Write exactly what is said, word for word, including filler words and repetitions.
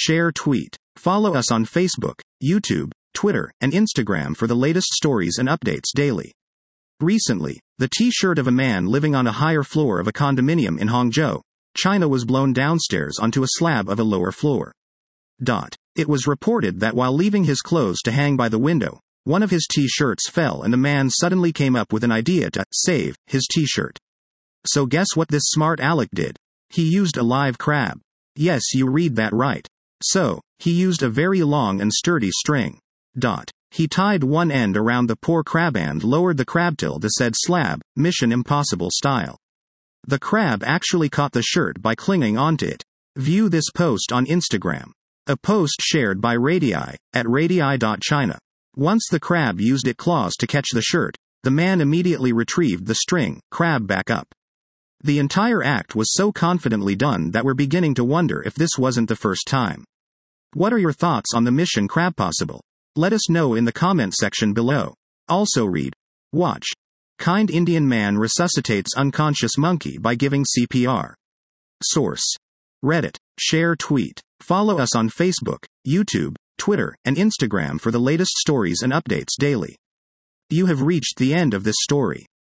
share, tweet. Follow us on Facebook, YouTube, Twitter, and Instagram for the latest stories and updates daily. Recently, the T-shirt of a man living on a higher floor of a condominium in Hangzhou, China was blown downstairs onto a slab of a lower floor. Dot. It was reported that while leaving his clothes to hang by the window, one of his T-shirts fell and the man suddenly came up with an idea to save his T-shirt. So guess what this smart aleck did? He used a live crab. Yes, you read that right. So, he used a very long and sturdy string. Dot. He tied one end around the poor crab and lowered the crab till the said slab, Mission Impossible style. The crab actually caught the shirt by clinging onto it. View this post on Instagram. A post shared by Radii, at radii dot china. Once the crab used its claws to catch the shirt, the man immediately retrieved the string crab back up. The entire act was so confidently done that we're beginning to wonder if this wasn't the first time. What are your thoughts on the Mission Crabpossible? Let us know in the comment section below. Also read. Watch. Kind Indian man resuscitates unconscious monkey by giving C P R. Source. Reddit. Share, tweet. Follow us on Facebook, YouTube, Twitter, and Instagram for the latest stories and updates daily. You have reached the end of this story.